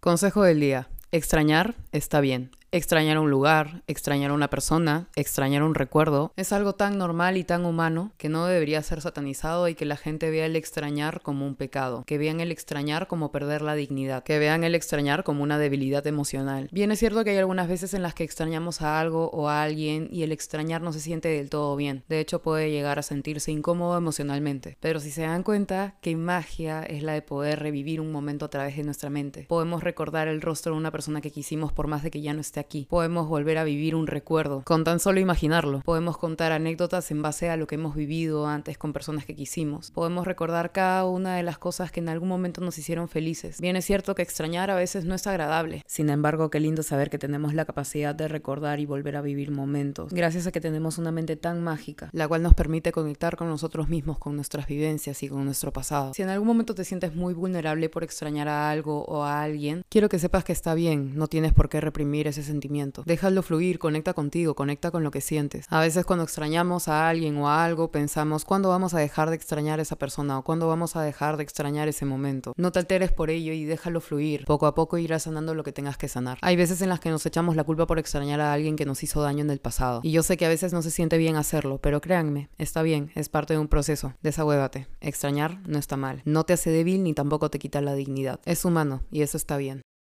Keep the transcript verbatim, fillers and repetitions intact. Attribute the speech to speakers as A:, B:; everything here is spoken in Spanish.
A: Consejo del día. Extrañar está bien. Extrañar un lugar, extrañar a una persona, extrañar un recuerdo, es algo tan normal y tan humano que no debería ser satanizado y que la gente vea el extrañar como un pecado, que vean el extrañar como perder la dignidad, que vean el extrañar como una debilidad emocional. Bien es cierto que hay algunas veces en las que extrañamos a algo o a alguien y el extrañar no se siente del todo bien. De hecho, puede llegar a sentirse incómodo emocionalmente. Pero si se dan cuenta, qué magia es la de poder revivir un momento a través de nuestra mente. Podemos recordar el rostro de una persona que quisimos por más de que ya no esté aquí. Podemos volver a vivir un recuerdo, con tan solo imaginarlo. Podemos contar anécdotas en base a lo que hemos vivido antes con personas que quisimos. Podemos recordar cada una de las cosas que en algún momento nos hicieron felices. Bien es cierto que extrañar a veces no es agradable. Sin embargo, qué lindo saber que tenemos la capacidad de recordar y volver a vivir momentos, gracias a que tenemos una mente tan mágica, la cual nos permite conectar con nosotros mismos, con nuestras vivencias y con nuestro pasado. Si en algún momento te sientes muy vulnerable por extrañar a algo o a alguien, quiero que sepas que está bien, no tienes por qué reprimir ese sentimiento. Déjalo fluir, conecta contigo, conecta con lo que sientes. A veces cuando extrañamos a alguien o a algo, pensamos ¿cuándo vamos a dejar de extrañar a esa persona o cuándo vamos a dejar de extrañar ese momento? No te alteres por ello y déjalo fluir. Poco a poco irás sanando lo que tengas que sanar. Hay veces en las que nos echamos la culpa por extrañar a alguien que nos hizo daño en el pasado. Y yo sé que a veces no se siente bien hacerlo, pero créanme, está bien, es parte de un proceso. Desahuévate. Extrañar no está mal. No te hace débil ni tampoco te quita la dignidad. Es humano y eso está bien.